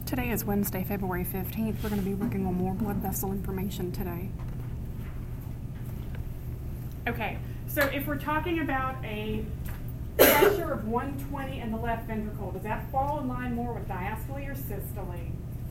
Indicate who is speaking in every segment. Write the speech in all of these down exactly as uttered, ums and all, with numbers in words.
Speaker 1: Today is Wednesday, February fifteenth. We're going to be working on more blood vessel information today. Okay, so if we're talking about a pressure of one twenty in the left ventricle, does that fall in line more with diastole or systole?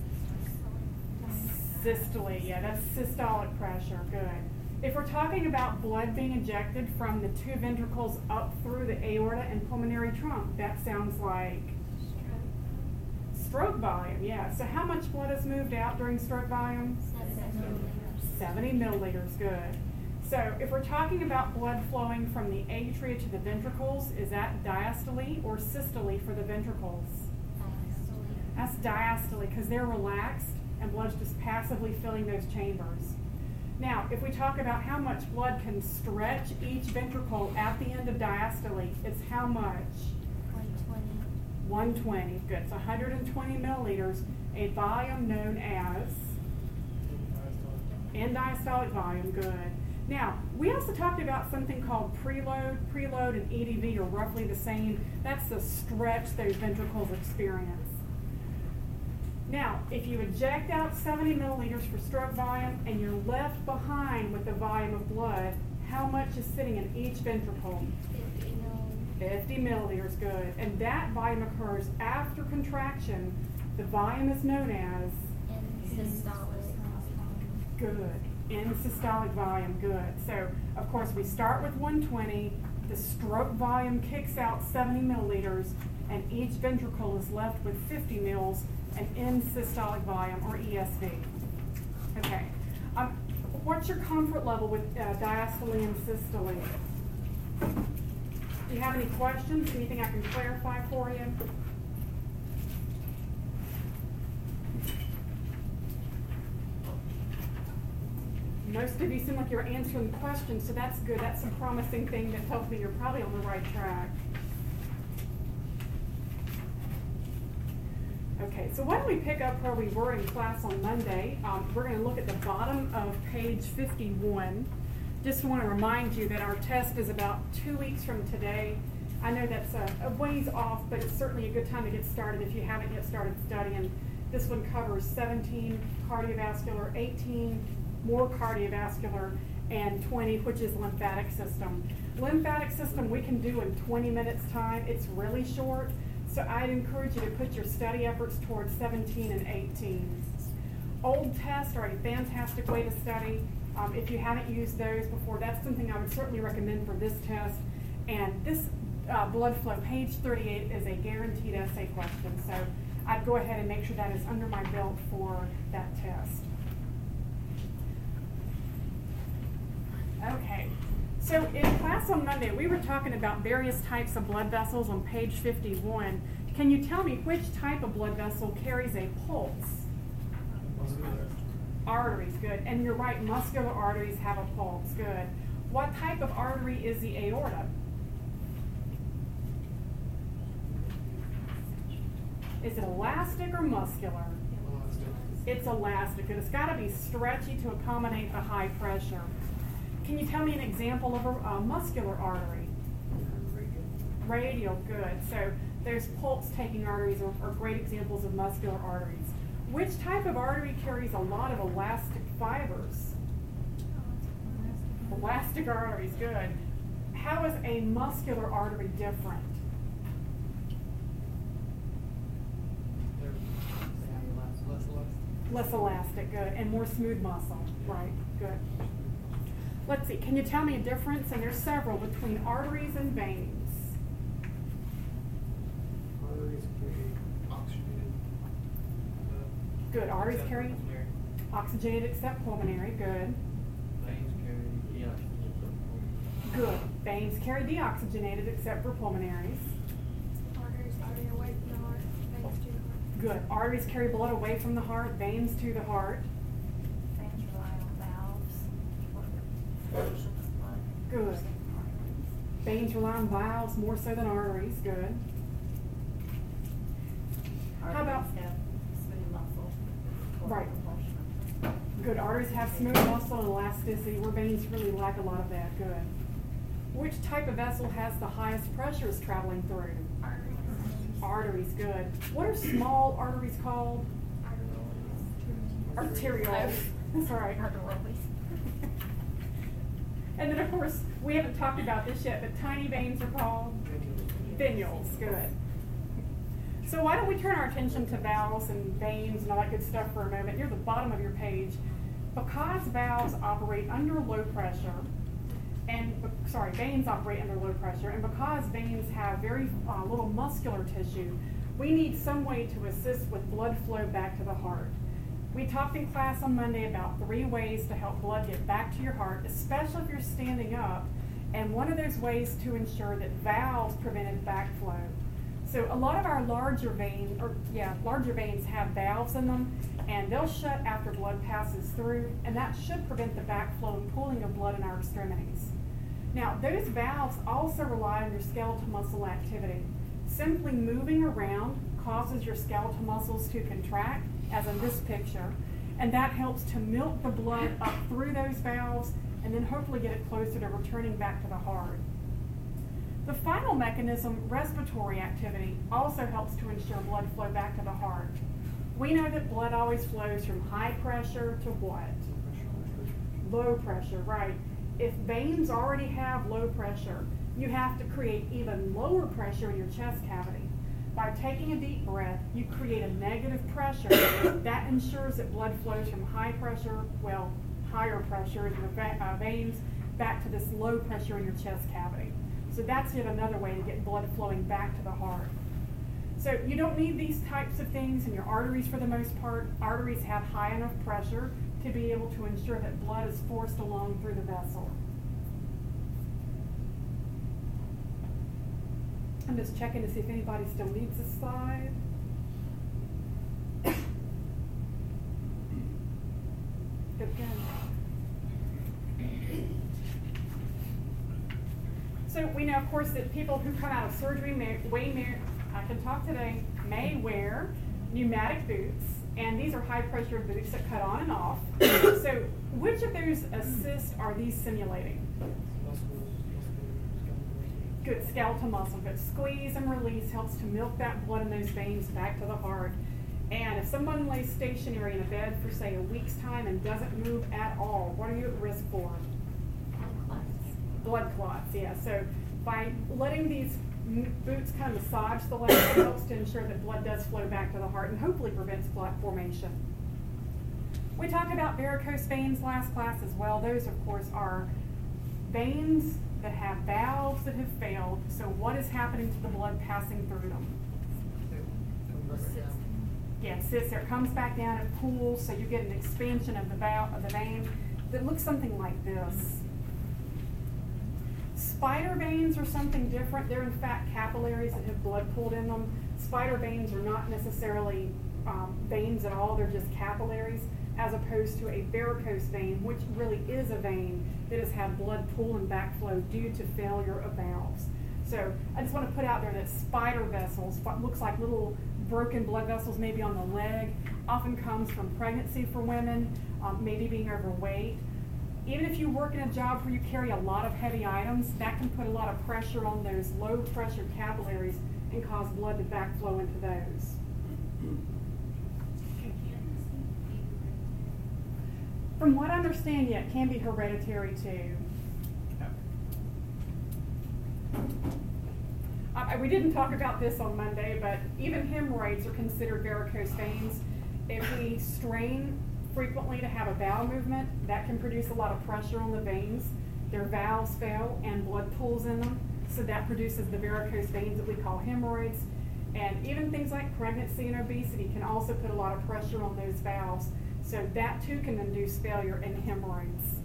Speaker 1: Systole, yeah, that's systolic pressure, good. If we're talking about blood being ejected from the two ventricles up through the aorta and pulmonary trunk, that sounds like stroke volume, yeah. So how much blood is moved out during stroke volume? seventy milliliters, good. So if we're talking about blood flowing from the atria to the ventricles, is that diastole or systole for the ventricles? Diastole. That's diastole because they're relaxed and blood's just passively filling those chambers. Now, if we talk about how much blood can stretch each ventricle at the end of diastole, it's how much? one twenty, good. It's one hundred twenty milliliters, a volume known as end diastolic volume, good. Now, we also talked about something called preload. Preload and E D V are roughly the same. That's the stretch those ventricles experience. Now, if you eject out seventy milliliters for stroke volume and you're left behind with the volume of blood, how much is sitting in each ventricle? fifty milliliters, good. And that volume occurs after contraction. The volume is known as? Systolic. Good. End systolic volume, good. So, of course, we start with one twenty. The stroke volume kicks out seventy milliliters, and each ventricle is left with fifty mils, and end systolic volume, or E S V. Okay. Um, what's your comfort level with uh, diastole and systole? Do you have any questions? Anything I can clarify for you? Most of you seem like you're answering the questions, so that's good. That's a promising thing that tells me you're probably on the right track. Okay, so why don't we pick up where we were in class on Monday. Um, we're going to look at the bottom of page fifty-one. Just want to remind you that our test is about two weeks from today. I know that's a, a ways off, but it's certainly a good time to get started if you haven't yet started studying. This one covers seventeen cardiovascular, eighteen more cardiovascular, and twenty, which is lymphatic system. Lymphatic system we can do in twenty minutes time. It's really short, so I'd encourage you to put your study efforts towards seventeen and eighteen. Old tests are a fantastic way to study. Um, if you haven't used those before, that's something I would certainly recommend for this test. And this uh, blood flow, page thirty-eight, is a guaranteed essay question. So I'd go ahead and make sure that is under my belt for that test. Okay, so in class on Monday, we were talking about various types of blood vessels on page fifty-one. Can you tell me which type of blood vessel carries a pulse? Arteries, good. And you're right, muscular arteries have a pulse, good. What type of artery is the aorta? Is it elastic or muscular? Elastic. It's elastic, and it's got to be stretchy to accommodate the high pressure. Can you tell me an example of a uh, muscular artery? Radial. Radial, good. So those pulse-taking arteries are, are great examples of muscular arteries. Which type of artery carries a lot of elastic fibers? Elastic arteries, good. How is a muscular artery different? Less elastic, good. And more smooth muscle, right, good. Let's see, can you tell me a difference, and there's several, between arteries and veins?
Speaker 2: Arteries carry oxygenated. Uh,
Speaker 1: Good, arteries carry oxygenated except pulmonary, good.
Speaker 2: Veins carry deoxygenated.
Speaker 1: Good, veins carry deoxygenated except for pulmonaries.
Speaker 3: Arteries carry away from the heart, veins to the heart.
Speaker 1: Good, arteries carry blood away from the heart, veins to the heart.
Speaker 3: Veins rely on valves.
Speaker 1: Good. Veins rely on valves more so than arteries, good. How about
Speaker 3: smooth muscle?
Speaker 1: Right. Good. Arteries have smooth muscle and elasticity, where veins really lack a lot of that. Good. Which type of vessel has the highest pressures traveling through?
Speaker 3: Arteries.
Speaker 1: Arteries, good. What are small arteries called? Arterioles. That's all right. And then, of course, we haven't talked about this yet, but tiny veins are called venules. Good. So why don't we turn our attention to valves and veins and all that good stuff for a moment. Near the bottom of your page, because valves operate under low pressure, and sorry, veins operate under low pressure, and because veins have very uh, little muscular tissue, we need some way to assist with blood flow back to the heart. We talked in class on Monday about three ways to help blood get back to your heart, especially if you're standing up, and one of those ways to ensure that valves prevented backflow. So a lot of our larger veins, or yeah, larger veins have valves in them, and they'll shut after blood passes through, and that should prevent the backflow and pooling of blood in our extremities. Now, those valves also rely on your skeletal muscle activity. Simply moving around causes your skeletal muscles to contract, as in this picture, and that helps to milk the blood up through those valves and then hopefully get it closer to returning back to the heart. The final mechanism, respiratory activity, also helps to ensure blood flow back to the heart. We know that blood always flows from high pressure to what? Low pressure, right. If veins already have low pressure, you have to create even lower pressure in your chest cavity. By taking a deep breath, you create a negative pressure that ensures that blood flows from high pressure, well, higher pressure in your va- uh, veins, back to this low pressure in your chest cavity. So that's yet another way to get blood flowing back to the heart. So you don't need these types of things in your arteries for the most part. Arteries have high enough pressure to be able to ensure that blood is forced along through the vessel. I'm just checking to see if anybody still needs this slide. Good, good. So we know, of course, that people who come out of surgery may, may, may I can talk today, may wear pneumatic boots, and these are high-pressure boots that cut on and off. So which of those assists are these simulating? Good, skeletal muscle. Good. Squeeze and release helps to milk that blood in those veins back to the heart. And if someone lays stationary in a bed for, say, a week's time and doesn't move at all, what are you at risk for? Blood clots, yeah. So by letting these boots kind of massage the leg, it helps to ensure that blood does flow back to the heart and hopefully prevents clot formation. We talked about varicose veins last class as well. Those, of course, are veins that have valves that have failed. So what is happening to the blood passing through them? Yeah, it sits there, it comes back down, it pools, so you get an expansion of the valve of the vein that looks something like this. Spider veins are something different. They're in fact capillaries that have blood pooled in them. Spider veins are not necessarily um, veins at all, they're just capillaries, as opposed to a varicose vein, which really is a vein that has had blood pool and backflow due to failure of valves. So I just want to put out there that spider vessels, what looks like little broken blood vessels maybe on the leg, often comes from pregnancy for women, um, maybe being overweight. Even if you work in a job where you carry a lot of heavy items, that can put a lot of pressure on those low pressure capillaries and cause blood to backflow into those. From what I understand, yeah, it can be hereditary too. Uh, we didn't talk about this on Monday, but even hemorrhoids are considered varicose veins. If we strain frequently to have a bowel movement, that can produce a lot of pressure on the veins. Their valves fail and blood pools in them, so that produces the varicose veins that we call hemorrhoids. And even things like pregnancy and obesity can also put a lot of pressure on those valves, so that too can induce failure in hemorrhoids.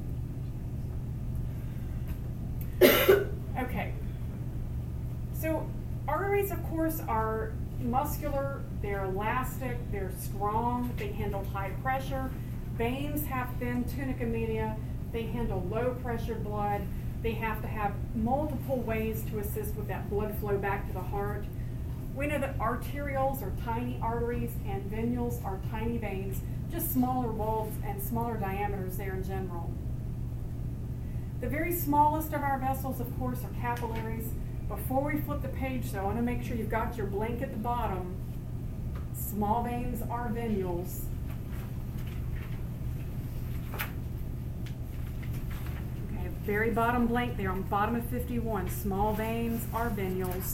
Speaker 1: Okay, so arteries, of course, are muscular, they're elastic, they're strong, they handle high pressure. Veins have thin tunica media, they handle low pressure blood, they have to have multiple ways to assist with that blood flow back to the heart. We know that arterioles are tiny arteries and venules are tiny veins, just smaller walls and smaller diameters there in general. The very smallest of our vessels, of course, are capillaries. Before we flip the page, though, I want to make sure you've got your blank at the bottom. Small veins are venules. Very bottom blank there on bottom of fifty-one. Small veins are venules.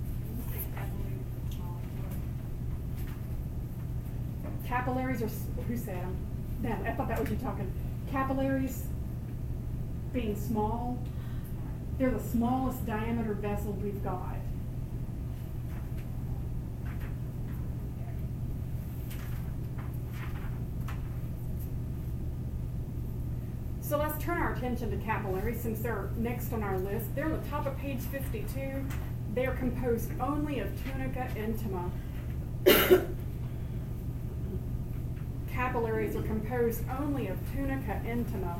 Speaker 1: Capillaries are, who said them? No, I thought that was you talking. Capillaries being small, they're the smallest diameter vessel we've got. So let's turn our attention to capillaries since they're next on our list. They're on the top of page fifty-two. They are composed only of tunica intima. Capillaries are composed only of tunica intima.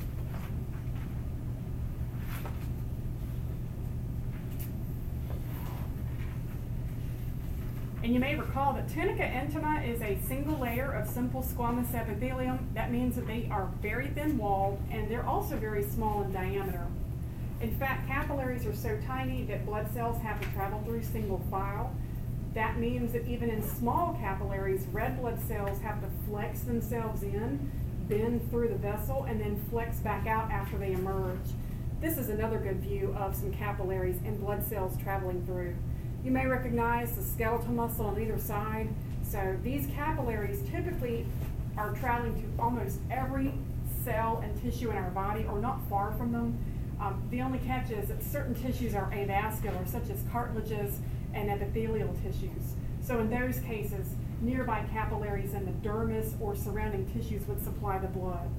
Speaker 1: And you may recall that tunica intima is a single layer of simple squamous epithelium. That means that they are very thin walled and they're also very small in diameter. In fact, capillaries are so tiny that blood cells have to travel through single file. That means that even in small capillaries, red blood cells have to flex themselves in, bend through the vessel, and then flex back out after they emerge. This is another good view of some capillaries and blood cells traveling through. You may recognize the skeletal muscle on either side. So these capillaries typically are traveling to almost every cell and tissue in our body or not far from them. Um, the only catch is that certain tissues are avascular, such as cartilages and epithelial tissues. So in those cases, nearby capillaries in the dermis or surrounding tissues would supply the blood.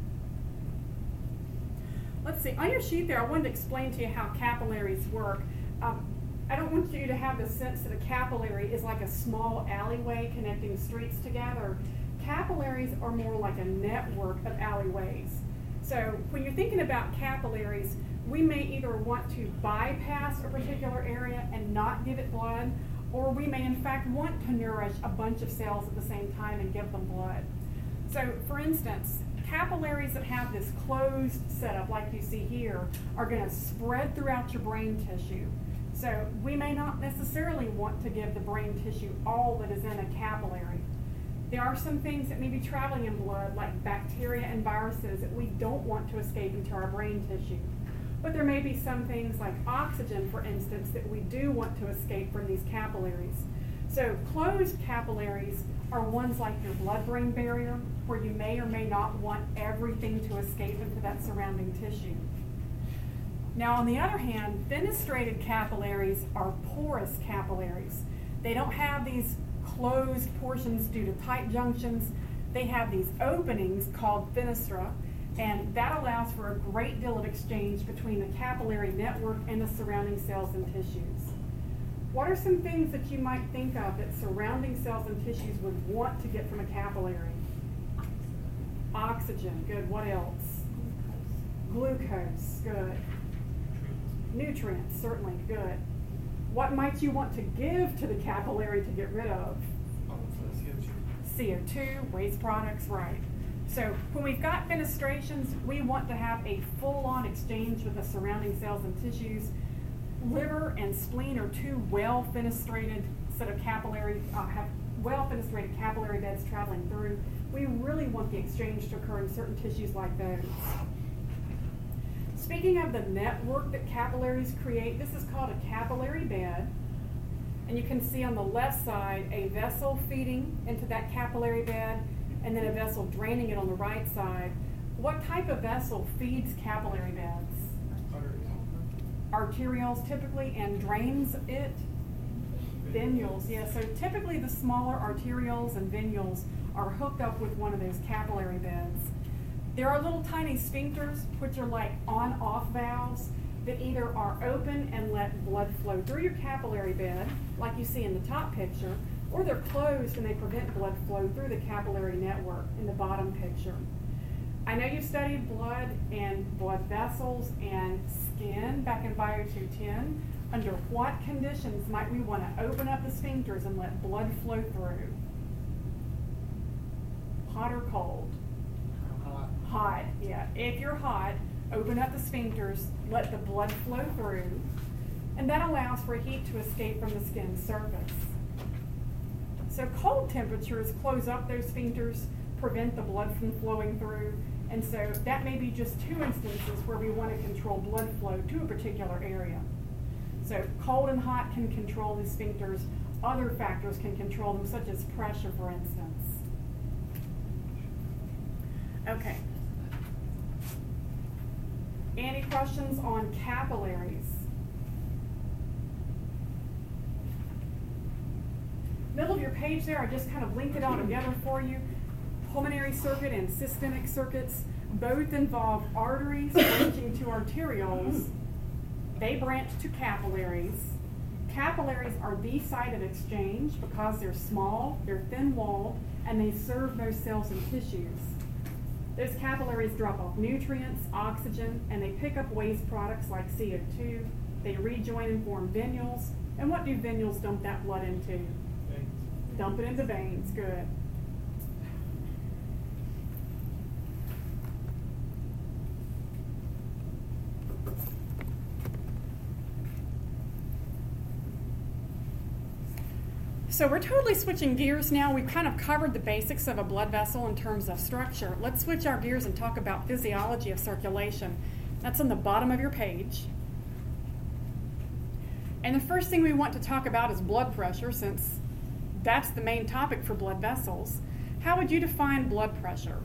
Speaker 1: Let's see, on your sheet there, I wanted to explain to you how capillaries work. Um, I don't want you to have the sense that a capillary is like a small alleyway connecting streets together. Capillaries are more like a network of alleyways. So when you're thinking about capillaries, we may either want to bypass a particular area and not give it blood, or we may in fact want to nourish a bunch of cells at the same time and give them blood. So for instance, capillaries that have this closed setup like you see here are going to spread throughout your brain tissue. So we may not necessarily want to give the brain tissue all that is in a capillary. There are some things that may be traveling in blood, like bacteria and viruses, that we don't want to escape into our brain tissue. But there may be some things like oxygen, for instance, that we do want to escape from these capillaries. So closed capillaries are ones like your blood-brain barrier, where you may or may not want everything to escape into that surrounding tissue. Now, on the other hand, fenestrated capillaries are porous capillaries. They don't have these closed portions due to tight junctions. They have these openings called fenestra, and that allows for a great deal of exchange between the capillary network and the surrounding cells and tissues. What are some things that you might think of that surrounding cells and tissues would want to get from a capillary? Oxygen, good. What else? Glucose, good. Nutrients, certainly, good. What might you want to give to the capillary to get rid of? C O two, waste products, right. So when we've got fenestrations, we want to have a full-on exchange with the surrounding cells and tissues. Liver and spleen are two well-fenestrated set of capillary, uh, have well-fenestrated capillary beds traveling through. We really want the exchange to occur in certain tissues like those. Speaking of the network that capillaries create, this is called a capillary bed. And you can see on the left side a vessel feeding into that capillary bed and then a vessel draining it on the right side. What type of vessel feeds capillary beds? Arterioles typically, and drains it? Venules, yeah. So typically the smaller arterioles and venules are hooked up with one of those capillary beds. There are little tiny sphincters, which are like on-off valves that either are open and let blood flow through your capillary bed, like you see in the top picture, or they're closed and they prevent blood flow through the capillary network in the bottom picture. I know you've studied blood and blood vessels and skin back in Bio two ten. Under what conditions might we want to open up the sphincters and let blood flow through? Hot or cold?
Speaker 2: Hot.
Speaker 1: Hot, yeah. If you're hot, open up the sphincters, let the blood flow through, and that allows for heat to escape from the skin surface. So cold temperatures close up those sphincters, prevent the blood from flowing through. And so that may be just two instances where we want to control blood flow to a particular area. So cold and hot can control the sphincters. Other factors can control them, such as pressure, for instance. Okay. Any questions on capillaries? Middle of your page there, I just kind of linked it all together for you. Pulmonary circuit and systemic circuits both involve arteries branching to arterioles. They branch to capillaries. Capillaries are the site of exchange because they're small, they're thin-walled, and they serve those cells and tissues. Those capillaries drop off nutrients, oxygen, and they pick up waste products like C O two. They rejoin and form venules. And what do venules dump that blood into?
Speaker 2: Veins.
Speaker 1: Dump it into veins. Good. So we're totally switching gears now. We've kind of covered the basics of a blood vessel in terms of structure. Let's switch our gears and talk about physiology of circulation. That's on the bottom of your page. And the first thing we want to talk about is blood pressure, since that's the main topic for blood vessels. How would you define blood pressure?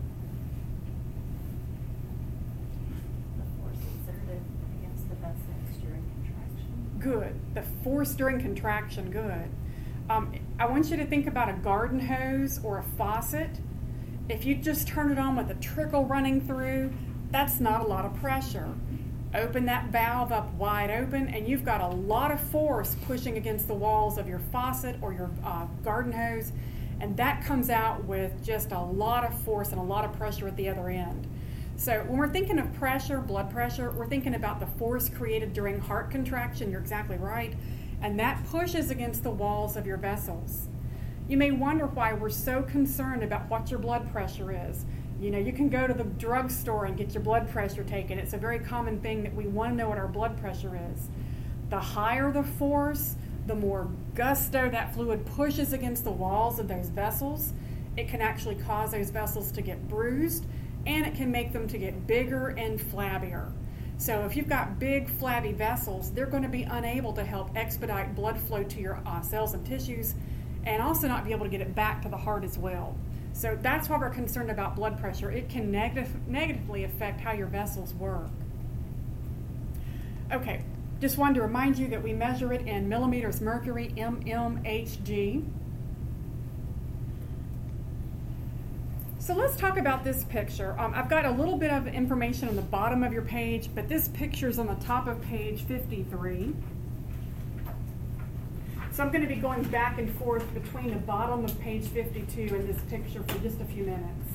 Speaker 4: The force exerted against the vessels during contraction.
Speaker 1: Good. The force during contraction, good. Um, I want you to think about a garden hose or a faucet. If you just turn it on with a trickle running through, that's not a lot of pressure. Open that valve up wide open and you've got a lot of force pushing against the walls of your faucet or your uh, garden hose, and that comes out with just a lot of force and a lot of pressure at the other end. So when we're thinking of pressure, blood pressure, we're thinking about the force created during heart contraction. You're exactly right. And that pushes against the walls of your vessels. You may wonder why we're so concerned about what your blood pressure is. You know, you can go to the drugstore and get your blood pressure taken. It's a very common thing that we want to know what our blood pressure is. The higher the force, the more gusto that fluid pushes against the walls of those vessels. It can actually cause those vessels to get bruised, and it can make them to get bigger and flabbier. So if you've got big flabby vessels, they're going to be unable to help expedite blood flow to your uh, cells and tissues, and also not be able to get it back to the heart as well. So that's why we're concerned about blood pressure. It can negative, negatively affect how your vessels work. Okay, just wanted to remind you that we measure it in millimeters mercury, M M H G. So let's talk about this picture. Um, I've got a little bit of information on the bottom of your page, but this picture is on the top of page fifty-three. So I'm going to be going back and forth between the bottom of page fifty-two and this picture for just a few minutes.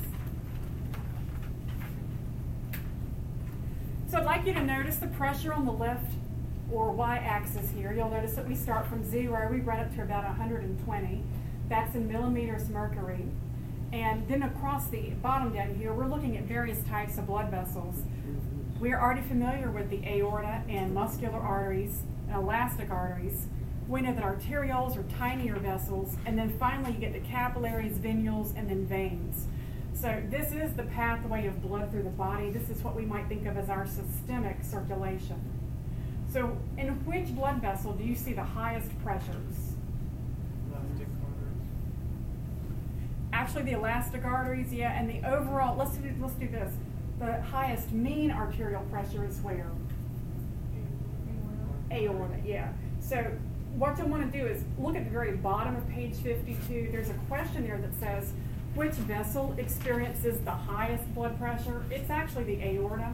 Speaker 1: So I'd like you to notice the pressure on the left or y-axis here. You'll notice that we start from zero, we run up to about one hundred twenty. That's in millimeters mercury. And then across the bottom down here, we're looking at various types of blood vessels. We're already familiar with the aorta and muscular arteries and elastic arteries. We know that arterioles are tinier vessels, and then finally you get the capillaries, venules, and then veins. So this is the pathway of blood through the body. This is what we might think of as our systemic circulation. So in which blood vessel do you see the highest pressures?
Speaker 2: Elastic arteries.
Speaker 1: Actually, the elastic arteries, yeah, and the overall, let's do, let's do this. The highest mean arterial pressure is where? Aorta, yeah. So what you'll want to do is look at the very bottom of page fifty-two. There's a question there that says, which vessel experiences the highest blood pressure? It's actually the aorta.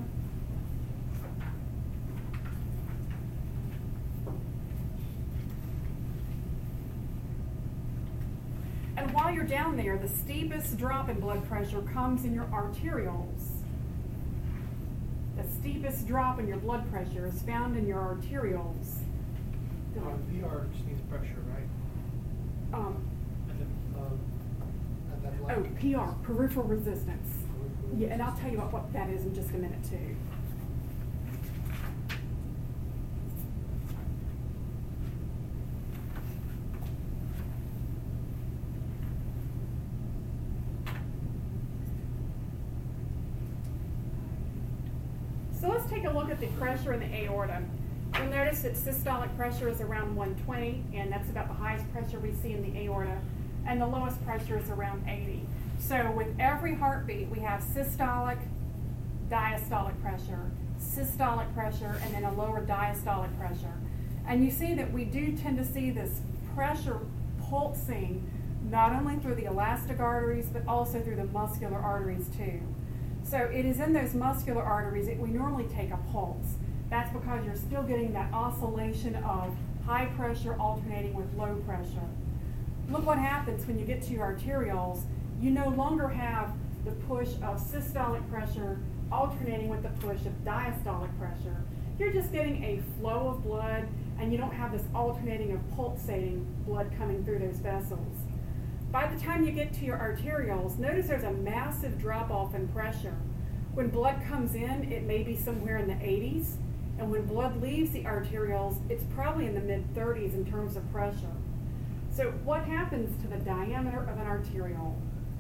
Speaker 1: And while you're down there, the steepest drop in blood pressure comes in your arterioles. The steepest drop in your blood pressure is found in your arterioles.
Speaker 2: Uh, P R just means pressure, right?
Speaker 1: Um,
Speaker 2: And then, um, at that
Speaker 1: oh,
Speaker 2: black.
Speaker 1: P R, peripheral resistance. Yeah, and I'll tell you what, what that is in just a minute too. take a look at the pressure in the aorta. You'll notice that systolic pressure is around one twenty, and that's about the highest pressure we see in the aorta, and the lowest pressure is around eighty. So with every heartbeat, we have systolic, diastolic pressure, systolic pressure, and then a lower diastolic pressure. And you see that we do tend to see this pressure pulsing not only through the elastic arteries, but also through the muscular arteries too. So it is in those muscular arteries that we normally take a pulse. That's because you're still getting that oscillation of high pressure alternating with low pressure. Look what happens when you get to your arterioles. You no longer have the push of systolic pressure alternating with the push of diastolic pressure. You're just getting a flow of blood, and you don't have this alternating of pulsating blood coming through those vessels. By the time you get to your arterioles, notice there's a massive drop-off in pressure. When blood comes in, it may be somewhere in the eighties, and when blood leaves the arterioles, it's probably in the mid thirties in terms of pressure. So what happens to the diameter of an arteriole?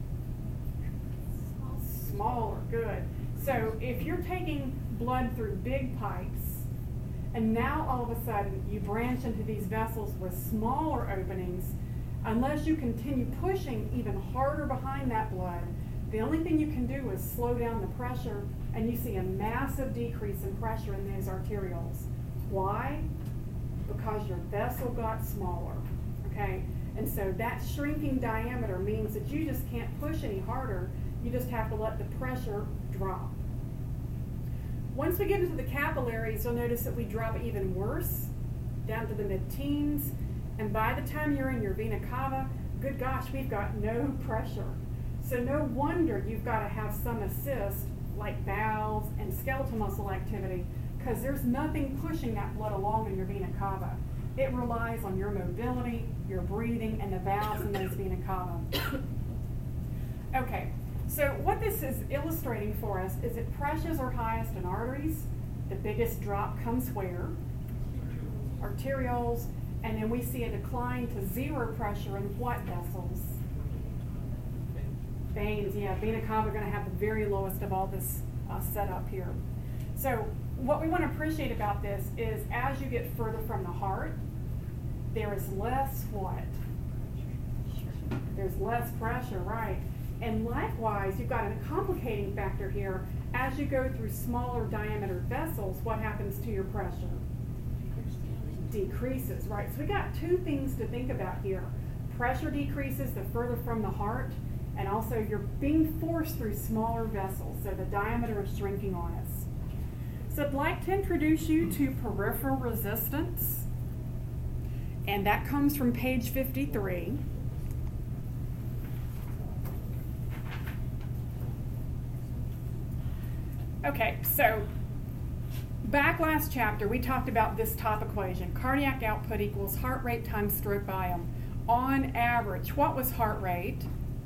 Speaker 1: Smaller, good. So if you're taking blood through big pipes, and now all of a sudden you branch into these vessels with smaller openings, unless you continue pushing even harder behind that blood, the only thing you can do is slow down the pressure, and you see a massive decrease in pressure in those arterioles. Why? Because your vessel got smaller, okay? And so that shrinking diameter means that you just can't push any harder. You just have to let the pressure drop. Once we get into the capillaries, you'll notice that we drop even worse, down to the mid-teens, and by the time you're in your vena cava, good gosh, we've got no pressure. So no wonder you've got to have some assist, like valves and skeletal muscle activity, because there's nothing pushing that blood along in your vena cava. It relies on your mobility, your breathing, and the valves in those vena cava. Okay, so what this is illustrating for us is that pressures are highest in arteries. The biggest drop comes where? Arterioles. And then we see a decline to zero pressure in what vessels? Veins, yeah. Vena cava are going to have the very lowest of all this uh, setup here. So what we want to appreciate about this is as you get further from the heart, there is less what? There's less pressure, right. And likewise, you've got a complicating factor here. As you go through smaller diameter vessels, what happens to your pressure? Decreases, right? So we got two things to think about here. Pressure decreases the further from the heart, and also you're being forced through smaller vessels, so the diameter is shrinking on us. So I'd like to introduce you to peripheral resistance, and that comes from page fifty-three. Okay, so back last chapter, we talked about this top equation. Cardiac output equals heart rate times stroke volume. On average, what was heart rate?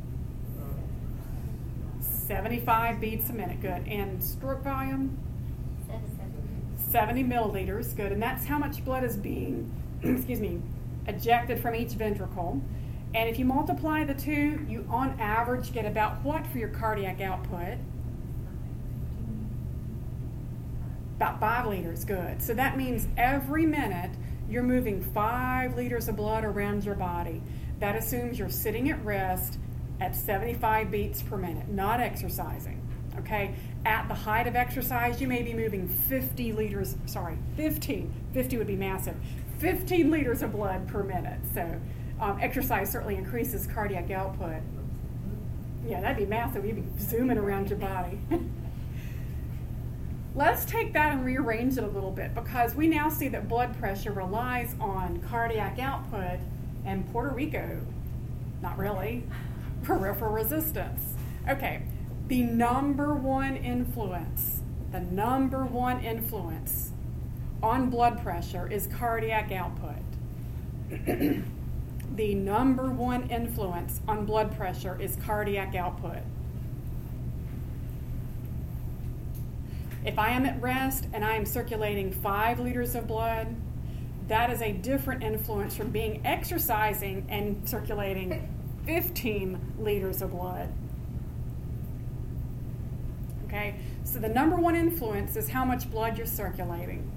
Speaker 1: seventy-five beats a minute, good. And stroke volume? seventy milliliters, good. And that's how much blood is being, excuse me, ejected from each ventricle. And if you multiply the two, you on average get about what for your cardiac output? About five liters, good. So that means every minute you're moving five liters of blood around your body. That assumes you're sitting at rest at seventy-five beats per minute, not exercising, okay? At the height of exercise, you may be moving fifty liters, sorry, fifteen, fifty would be massive, fifteen liters of blood per minute. So um, exercise certainly increases cardiac output. Yeah, that'd be massive. You'd be zooming around your body. Let's take that and rearrange it a little bit, because we now see that blood pressure relies on cardiac output and Puerto Rico, not really, peripheral resistance. Okay, the number one influence, the number one influence on blood pressure is cardiac output. The number one influence on blood pressure is cardiac output. If I am at rest and I am circulating five liters of blood, that is a different influence from being exercising and circulating fifteen liters of blood. Okay, so the number one influence is how much blood you're circulating.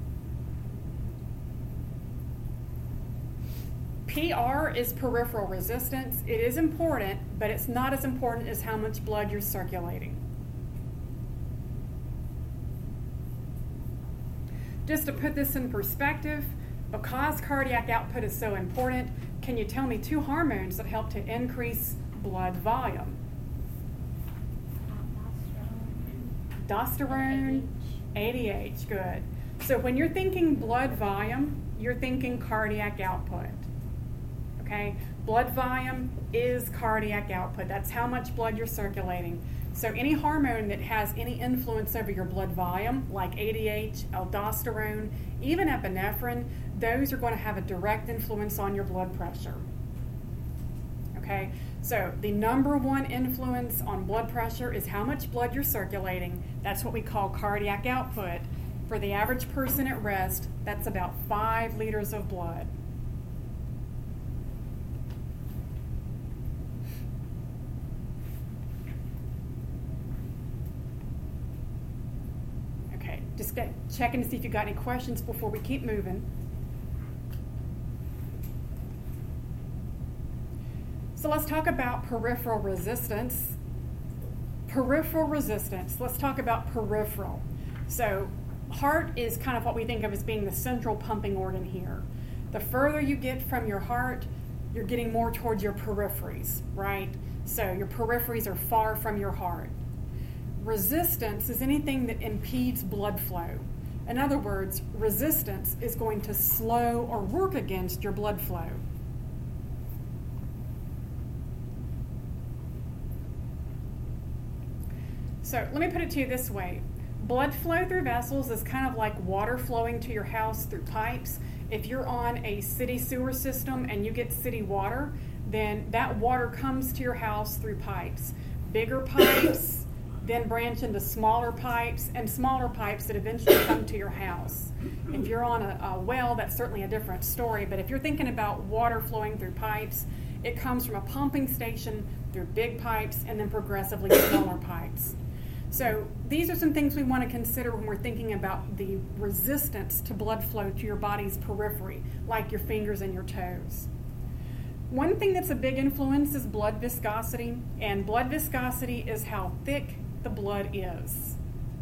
Speaker 1: P R is peripheral resistance. It is important, but it's not as important as how much blood you're circulating. Just to put this in perspective, because cardiac output is so important, can you tell me two hormones that help to increase blood volume? Aldosterone, A D H, good. So when you're thinking blood volume, you're thinking cardiac output. Okay? Blood volume is cardiac output. That's how much blood you're circulating. So any hormone that has any influence over your blood volume, like A D H, aldosterone, even epinephrine, those are going to have a direct influence on your blood pressure. Okay? So the number one influence on blood pressure is how much blood you're circulating. That's what we call cardiac output. For the average person at rest, that's about five liters of blood. Okay, just get, checking to see if you got any questions before we keep moving. So let's talk about peripheral resistance. Peripheral resistance. Let's talk about peripheral. So heart is kind of what we think of as being the central pumping organ here. The further you get from your heart, you're getting more towards your peripheries, right? So your peripheries are far from your heart. Resistance is anything that impedes blood flow. In other words, resistance is going to slow or work against your blood flow. So let me put it to you this way. Blood flow through vessels is kind of like water flowing to your house through pipes. If you're on a city sewer system and you get city water, then that water comes to your house through pipes. Bigger pipes then branch into smaller pipes, and smaller pipes that eventually come to your house. If you're on a, a well, that's certainly a different story, but if you're thinking about water flowing through pipes, it comes from a pumping station through big pipes and then progressively smaller pipes. So these are some things we want to consider when we're thinking about the resistance to blood flow to your body's periphery, like your fingers and your toes. One thing that's a big influence is blood viscosity, and blood viscosity is how thick the blood is.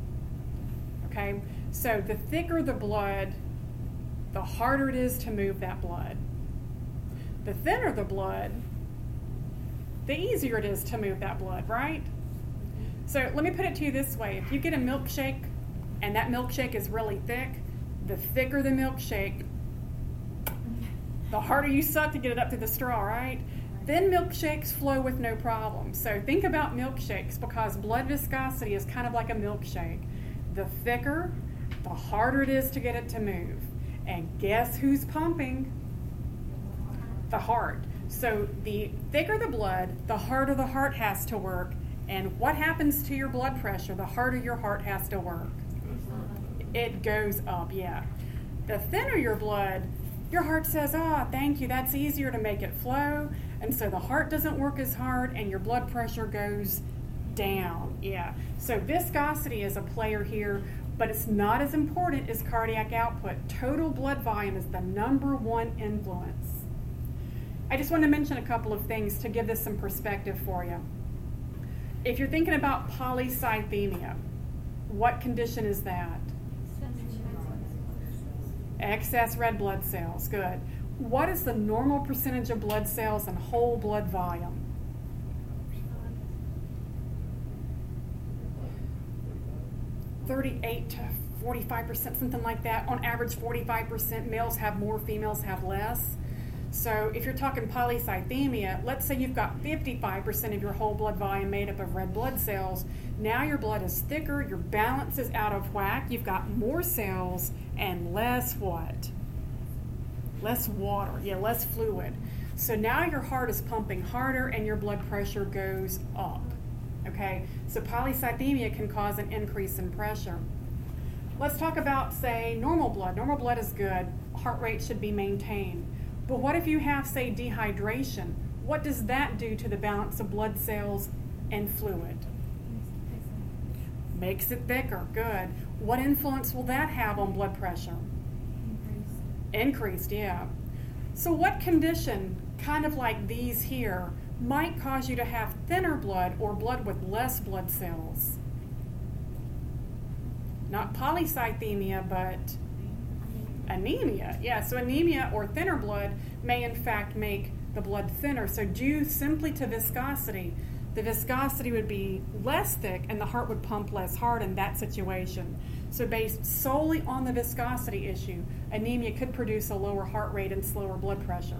Speaker 1: Okay, so the thicker the blood, the harder it is to move that blood. The thinner the blood, the easier it is to move that blood, right? So let me put it to you this way. If you get a milkshake and that milkshake is really thick, the thicker the milkshake, the harder you suck to get it up to the straw, right? Then milkshakes flow with no problem. So think about milkshakes, because blood viscosity is kind of like a milkshake. The thicker, the harder it is to get it to move. And guess who's pumping? The heart. So the thicker the blood, the harder the heart has to work. And what happens to your blood pressure the harder your heart has to work? It goes up, yeah. The thinner your blood, your heart says, ah, oh, thank you, that's easier to make it flow. And so the heart doesn't work as hard and your blood pressure goes down, yeah. So viscosity is a player here, but it's not as important as cardiac output. Total blood volume is the number one influence. I just want to mention a couple of things to give this some perspective for you. If you're thinking about polycythemia, what condition is that? Excess red blood cells, good. What is the normal percentage of blood cells and whole blood volume? thirty-eight to forty-five percent, something like that. On average, forty-five percent. Males have more, females have less. So if you're talking polycythemia, let's say you've got fifty-five percent of your whole blood volume made up of red blood cells. Now your blood is thicker, your balance is out of whack, you've got more cells and less what? Less water, yeah, less fluid. So now your heart is pumping harder and your blood pressure goes up, okay? So polycythemia can cause an increase in pressure. Let's talk about, say, normal blood. Normal blood is good. Heart rate should be maintained. But what if you have, say, dehydration? What does that do to the balance of blood cells and fluid? Makes it thicker. Good. What influence will that have on blood pressure? Increased, yeah. So what condition, kind of like these here, might cause you to have thinner blood or blood with less blood cells? Not polycythemia, but anemia. Yeah, so anemia or thinner blood may in fact make the blood thinner. So due simply to viscosity, the viscosity would be less thick and the heart would pump less hard in that situation. So based solely on the viscosity issue, anemia could produce a lower heart rate and slower blood pressure.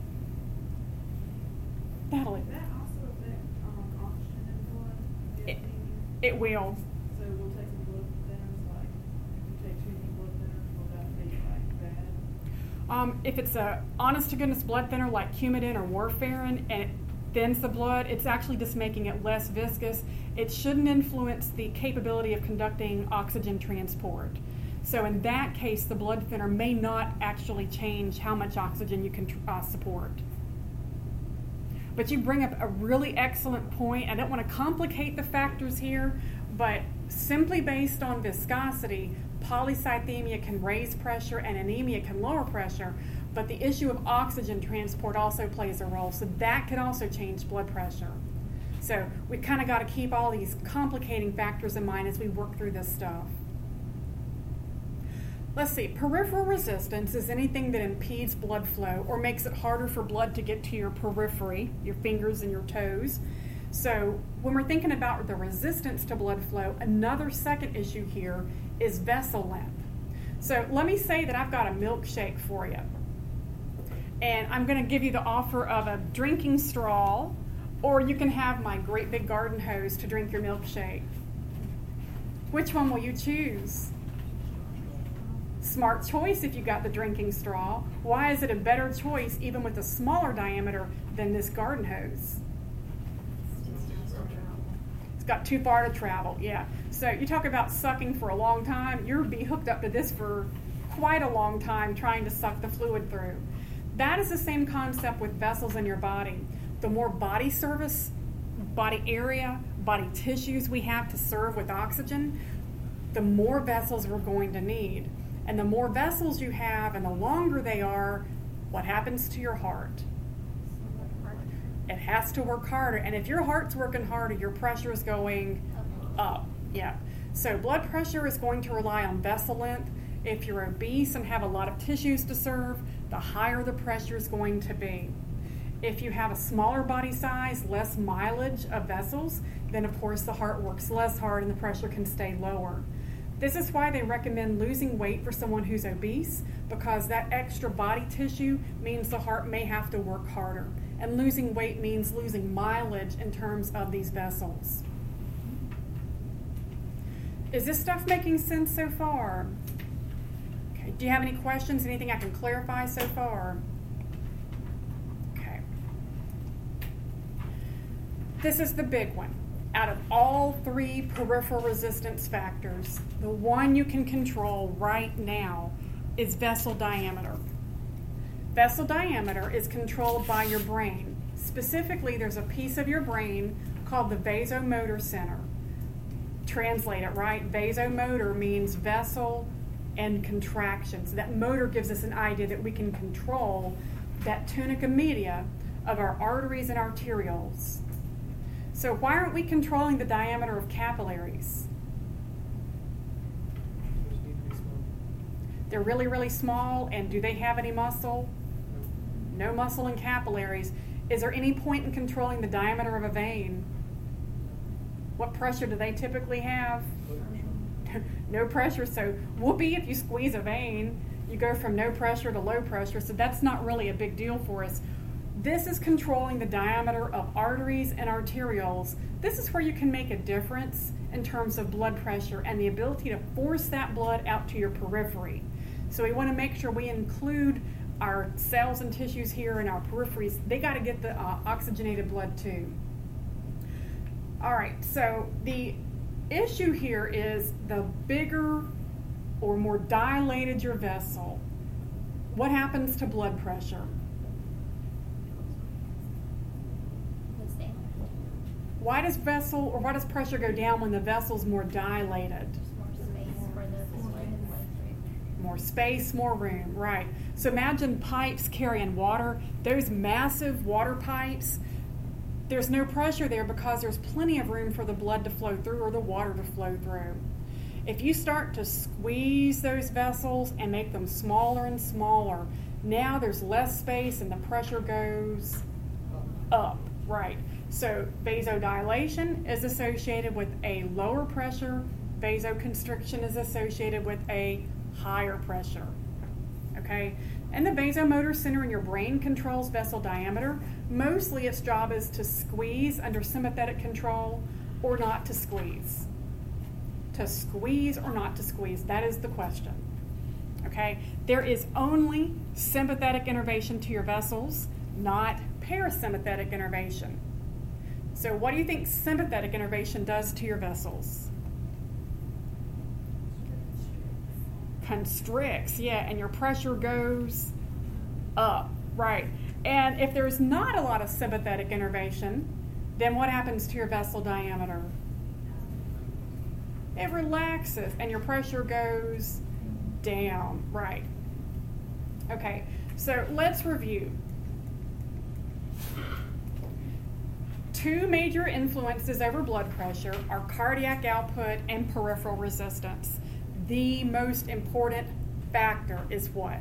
Speaker 1: Natalie?
Speaker 5: Does that also affect um, oxygen in the blood? the
Speaker 1: It,
Speaker 5: anemia?
Speaker 1: it will.
Speaker 5: So we'll take some blood thinners, like if we take too many blood thinners, will that be like bad?
Speaker 1: Um, if it's a honest to goodness blood thinner like Coumadin or warfarin and it thins the blood, it's actually just making it less viscous. It shouldn't influence the capability of conducting oxygen transport. So in that case, the blood thinner may not actually change how much oxygen you can uh, support. But you bring up a really excellent point. I don't want to complicate the factors here, but simply based on viscosity, polycythemia can raise pressure and anemia can lower pressure, but the issue of oxygen transport also plays a role, so that can also change blood pressure. So we kind of got to keep all these complicating factors in mind as we work through this stuff. Let's see, peripheral resistance is anything that impedes blood flow or makes it harder for blood to get to your periphery, your fingers and your toes. So when we're thinking about the resistance to blood flow, another second issue here is vessel length. So let me say that I've got a milkshake for you. And I'm going to give you the offer of a drinking straw, or you can have my great big garden hose to drink your milkshake. Which one will you choose? Smart choice if you got the drinking straw. Why is it a better choice even with a smaller diameter than this garden hose? It's got too far to travel, yeah. So you talk about sucking for a long time, you'll be hooked up to this for quite a long time trying to suck the fluid through. That is the same concept with vessels in your body. The more body surface, body area, body tissues we have to serve with oxygen, the more vessels we're going to need. And the more vessels you have and the longer they are, what happens to your heart? It has to work harder. And if your heart's working harder, your pressure is going up. Yeah. So blood pressure is going to rely on vessel length. If you're obese and have a lot of tissues to serve, the higher the pressure is going to be. If you have a smaller body size, less mileage of vessels, then of course the heart works less hard and the pressure can stay lower. This is why they recommend losing weight for someone who's obese, because that extra body tissue means the heart may have to work harder. And losing weight means losing mileage in terms of these vessels. Is this stuff making sense so far? Okay. Do you have any questions? Anything I can clarify so far? Okay. This is the big one. Out of all three peripheral resistance factors, the one you can control right now is vessel diameter. Vessel diameter is controlled by your brain. Specifically, there's a piece of your brain called the vasomotor center. Translate it, right? Vasomotor means vessel and contractions. That motor gives us an idea that we can control that tunica media of our arteries and arterioles. So why aren't we controlling the diameter of capillaries?
Speaker 2: Those need to be small.
Speaker 1: They're really, really small, and do they have any muscle? No muscle in capillaries. Is there any point in controlling the diameter of a vein? What pressure do they typically have? No pressure, so whoopee if you squeeze a vein. You go from no pressure to low pressure, so that's not really a big deal for us. This is controlling the diameter of arteries and arterioles. This is where you can make a difference in terms of blood pressure and the ability to force that blood out to your periphery. So we want to make sure we include our cells and tissues here in our peripheries. They got to get the uh, oxygenated blood too. All right, so the issue here is the bigger or more dilated your vessel, what happens to blood pressure? why does vessel or why does pressure go down when the vessel's more dilated?
Speaker 4: More space for the flow and lift.
Speaker 1: More space, more room, right. So imagine pipes carrying water. Those massive water pipes, there's no pressure there because there's plenty of room for the blood to flow through or the water to flow through. If you start to squeeze those vessels and make them smaller and smaller, now there's less space and the pressure goes up, right. So vasodilation is associated with a lower pressure. Vasoconstriction is associated with a higher pressure, okay? And the vasomotor center in your brain controls vessel diameter. Mostly its job is to squeeze under sympathetic control or not to squeeze. To squeeze or not to squeeze, that is the question, okay? There is only sympathetic innervation to your vessels, not parasympathetic innervation. So what do you think sympathetic innervation does to your vessels? Constricts, yeah, and your pressure goes up, right. And if there's not a lot of sympathetic innervation, then what happens to your vessel diameter? It relaxes and your pressure goes down, right. Okay, so let's review. Two major influences over blood pressure are cardiac output and peripheral resistance. The most important factor is what?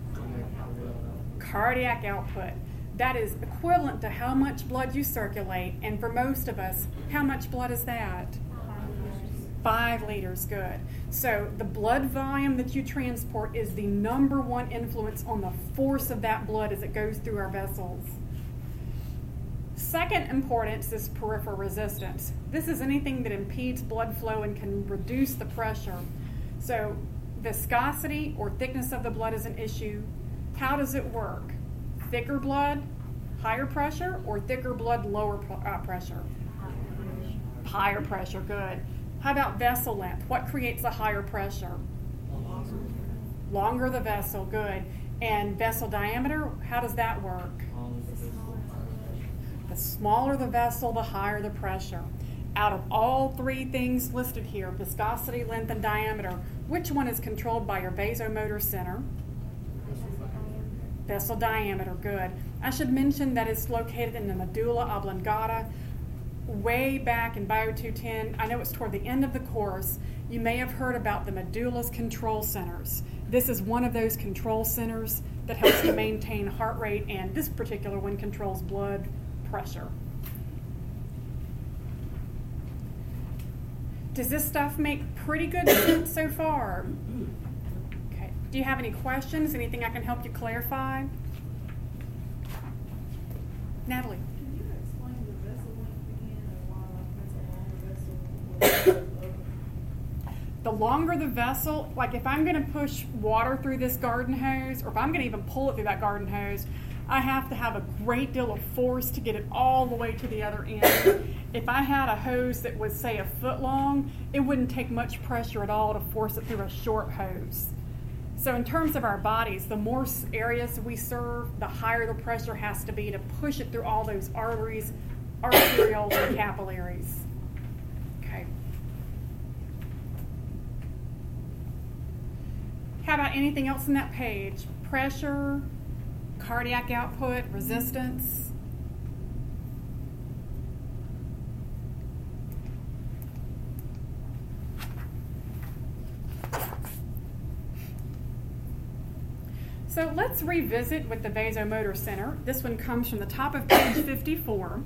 Speaker 1: Cardiac output. That is equivalent to how much blood you circulate, and for most of us, how much blood is that? Five liters, good. So the blood volume that you transport is the number one influence on the force of that blood as it goes through our vessels. Second importance is peripheral resistance. This is anything that impedes blood flow and can reduce the pressure. So viscosity or thickness of the blood is an issue. How does it work? Thicker blood, higher pressure, or thicker blood, lower uh, pressure? Higher pressure, good. How about vessel length? What creates a higher pressure? Longer the vessel, good. And vessel diameter, how does that work? The smaller the vessel, the higher the pressure. Out of all three things listed here, viscosity, length, and diameter, which one is controlled by your vasomotor center? Vessel diameter, good. I should mention that it's located in the medulla oblongata. Way back in Bio two ten, I know it's toward the end of the course, you may have heard about the medulla's control centers. This is one of those control centers that helps you maintain heart rate, and this particular one controls blood pressure. Does this stuff make pretty good sense so far? Okay. Do you have any questions? Anything I can help you clarify? Natalie.
Speaker 5: Can you explain the vessel length again and why like that's a longer vessel?
Speaker 1: The longer the vessel, like if I'm going to push water through this garden hose, or if I'm going to even pull it through that garden hose, I have to have a great deal of force to get it all the way to the other end. If I had a hose that was, say, a foot long, it wouldn't take much pressure at all to force it through a short hose. So in terms of our bodies, the more areas we serve, the higher the pressure has to be to push it through all those arteries, arterioles, and capillaries. Okay. How about anything else on that page? Pressure, cardiac output, resistance. So let's revisit with the vasomotor center. This one comes from the top of page fifty-four.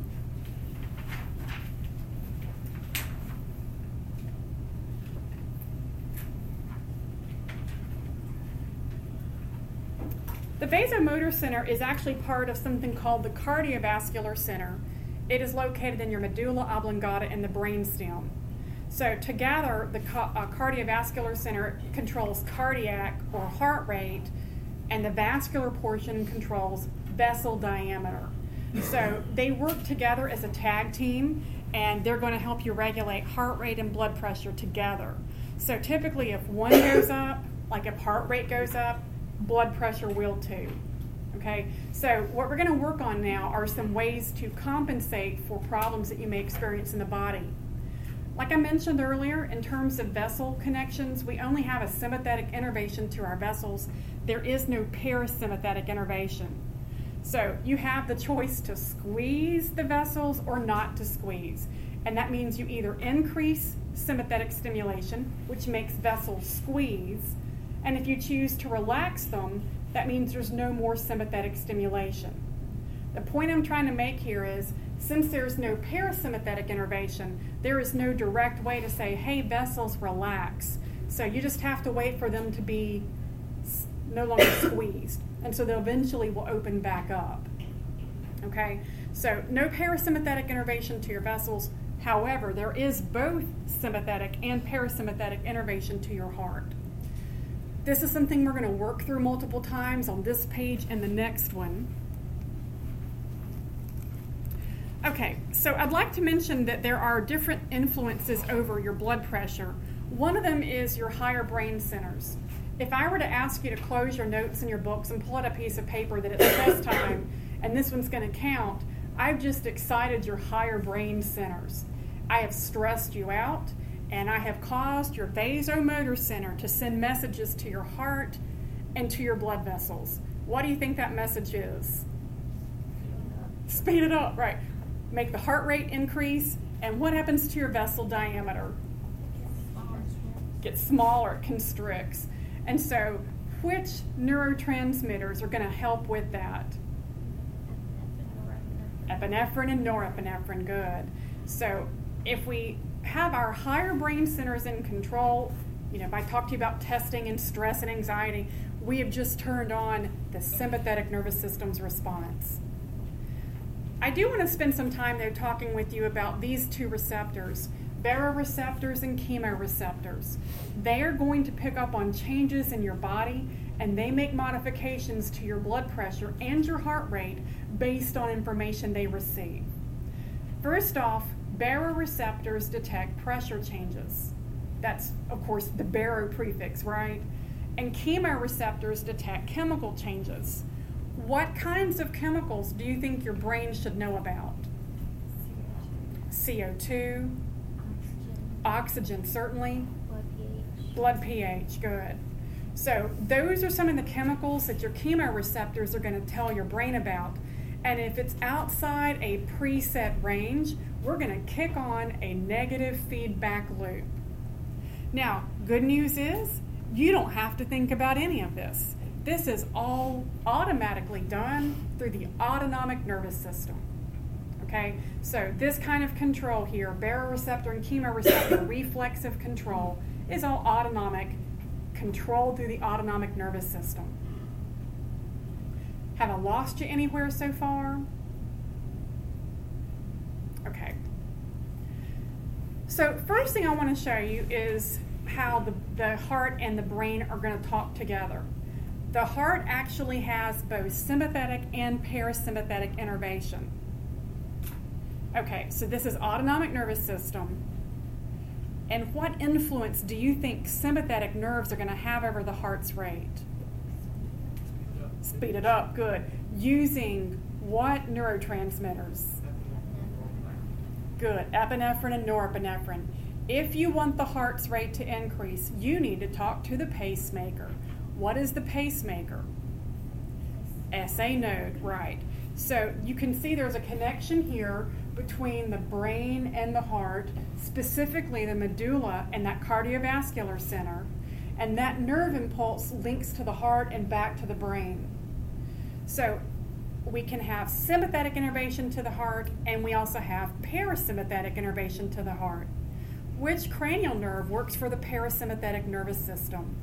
Speaker 1: The vasomotor center is actually part of something called the cardiovascular center. It is located in your medulla oblongata in the brainstem. So together, the uh, cardiovascular center controls cardiac or heart rate, and the vascular portion controls vessel diameter. So they work together as a tag team, and they're going to help you regulate heart rate and blood pressure together. So typically if one goes up, like if heart rate goes up, blood pressure will too. Okay, so what we're going to work on now are some ways to compensate for problems that you may experience in the body. Like I mentioned earlier, in terms of vessel connections, we only have a sympathetic innervation to our vessels. There is no parasympathetic innervation. So you have the choice to squeeze the vessels or not to squeeze. And that means you either increase sympathetic stimulation, which makes vessels squeeze, and if you choose to relax them, that means there's no more sympathetic stimulation. The point I'm trying to make here is, since there's no parasympathetic innervation, there is no direct way to say, hey, vessels, relax. So you just have to wait for them to be no longer squeezed. And so they eventually will open back up. Okay? So no parasympathetic innervation to your vessels. However, there is both sympathetic and parasympathetic innervation to your heart. This is something we're going to work through multiple times on this page and the next one. Okay, so I'd like to mention that there are different influences over your blood pressure. One of them is your higher brain centers. If I were to ask you to close your notes in your books and pull out a piece of paper that it's test time and this one's going to count, I've just excited your higher brain centers. I have stressed you out, and I have caused your vasomotor center to send messages to your heart and to your blood vessels. What do you think that message is? Speed it up, right. Make the heart rate increase, and what happens to your vessel diameter? Gets smaller, constricts. And so, which neurotransmitters are going to help with that? Epinephrine and norepinephrine, good. So, if we have our higher brain centers in control, you know, if I talk to you about testing and stress and anxiety, we have just turned on the sympathetic nervous system's response. I do want to spend some time, though, talking with you about these two receptors, baroreceptors and chemoreceptors. They are going to pick up on changes in your body, and they make modifications to your blood pressure and your heart rate based on information they receive. First off, baroreceptors detect pressure changes. That's, of course, the baro prefix, right? And chemoreceptors detect chemical changes. What kinds of chemicals do you think your brain should know about? C O two,
Speaker 4: Oxygen.
Speaker 1: oxygen, certainly.
Speaker 4: Blood pH.
Speaker 1: Blood pH, good. So those are some of the chemicals that your chemoreceptors are going to tell your brain about. And if it's outside a preset range, we're going to kick on a negative feedback loop. Now, good news is you don't have to think about any of this. This is all automatically done through the autonomic nervous system. Okay, so this kind of control here, baroreceptor and chemoreceptor reflexive control, is all autonomic, controlled through the autonomic nervous system. Have I lost you anywhere so far? Okay. So first thing I want to show you is how the, the heart and the brain are going to talk together. The heart actually has both sympathetic and parasympathetic innervation. Okay, so this is autonomic nervous system. And what influence do you think sympathetic nerves are going to have over the heart's rate? Speed it up, good. Using what neurotransmitters? Good, epinephrine and norepinephrine. If you want the heart's rate to increase, you need to talk to the pacemaker. What is the pacemaker? S A node, right. So you can see there's a connection here between the brain and the heart, specifically the medulla and that cardiovascular center, and that nerve impulse links to the heart and back to the brain. So we can have sympathetic innervation to the heart, and we also have parasympathetic innervation to the heart. Which cranial nerve works for the parasympathetic nervous system?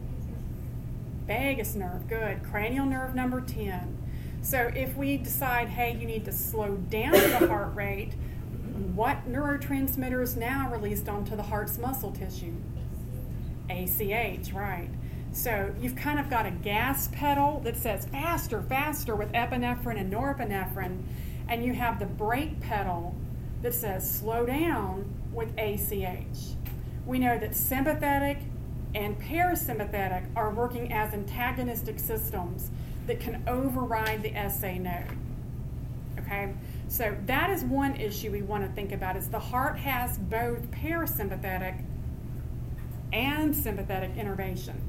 Speaker 1: Vagus nerve, good. Cranial nerve number ten. So if we decide, hey, you need to slow down the heart rate, what neurotransmitter is now released onto the heart's muscle tissue? A C H, right. So you've kind of got a gas pedal that says faster, faster with epinephrine and norepinephrine, and you have the brake pedal that says slow down with A C H. We know that sympathetic and parasympathetic are working as antagonistic systems that can override the S A node. Okay? So that is one issue we want to think about, is the heart has both parasympathetic and sympathetic innervation.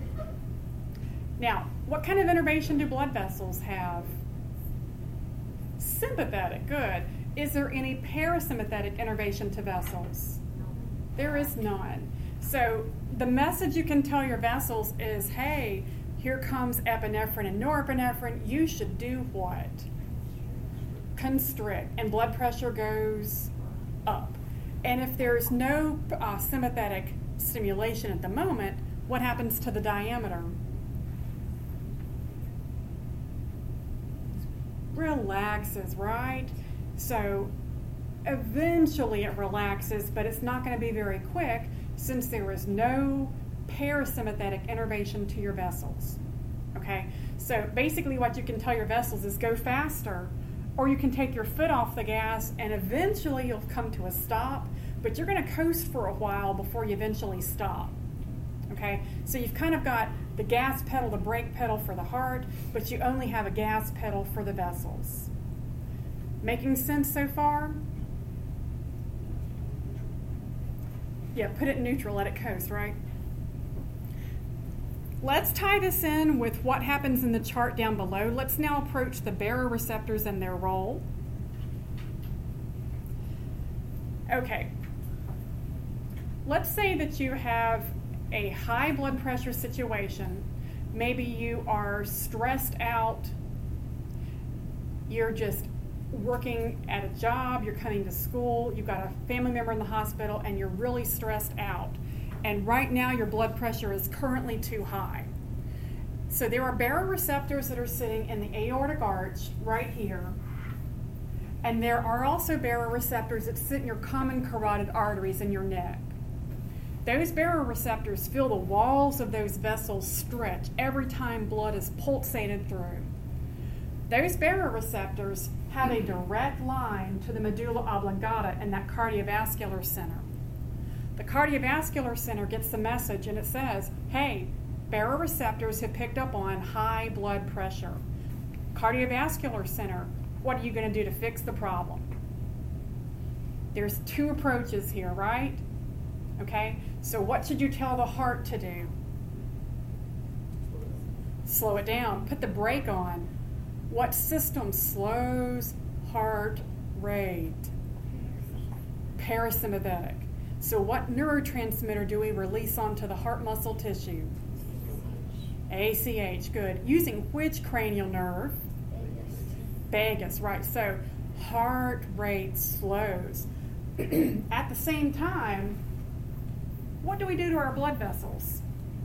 Speaker 1: Now, what kind of innervation do blood vessels have? Sympathetic, good. Is there any parasympathetic innervation to vessels? There is none. So the message you can tell your vessels is, hey, here comes epinephrine and norepinephrine. You should do what? Constrict, and blood pressure goes up. And if there's no uh, sympathetic stimulation at the moment, what happens to the diameter? Relaxes, right? So eventually it relaxes, but it's not going to be very quick since there is no parasympathetic innervation to your vessels. Okay? So basically what you can tell your vessels is go faster, or you can take your foot off the gas and eventually you'll come to a stop, but you're going to coast for a while before you eventually stop. Okay? So you've kind of got the gas pedal, the brake pedal for the heart, but you only have a gas pedal for the vessels. Making sense so far? Yeah, put it in neutral, let it coast, right? Let's tie this in with what happens in the chart down below. Let's now approach the baroreceptors and their role. Okay. Let's say that you have a high blood pressure situation. Maybe you are stressed out. You're just working at a job, you're coming to school, you've got a family member in the hospital, and you're really stressed out. And right now your blood pressure is currently too high. So there are baroreceptors that are sitting in the aortic arch right here. And there are also baroreceptors that sit in your common carotid arteries in your neck. Those baroreceptors feel the walls of those vessels stretch every time blood is pulsated through. Those baroreceptors have a direct line to the medulla oblongata and that cardiovascular center. The cardiovascular center gets the message and it says, hey, baroreceptors have picked up on high blood pressure. Cardiovascular center, what are you going to do to fix the problem? There's two approaches here, right? Okay, so what should you tell the heart to do? Slow it down. Put the brake on. What system slows heart rate? Parasympathetic. So what neurotransmitter do we release onto the heart muscle tissue? A C H, good. Using which cranial nerve?
Speaker 3: Vagus.
Speaker 1: Vagus, right. So heart rate slows. At the same time, what do we do to our blood vessels?